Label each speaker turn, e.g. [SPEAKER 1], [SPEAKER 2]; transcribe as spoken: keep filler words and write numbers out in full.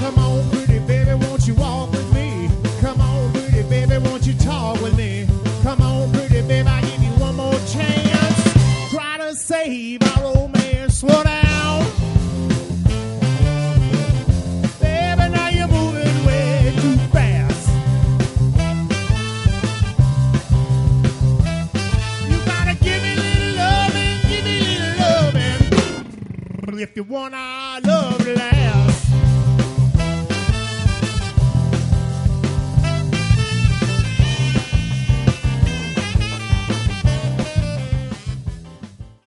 [SPEAKER 1] Come on, pretty baby, won't you walk with me? Come on, pretty baby, won't you talk with me? Come on, pretty baby, I give you one more chance. Try to save our romance. Slow down. Baby, now you're moving way too fast. You gotta give me a little loving, give me a little loving. If you want our love to last.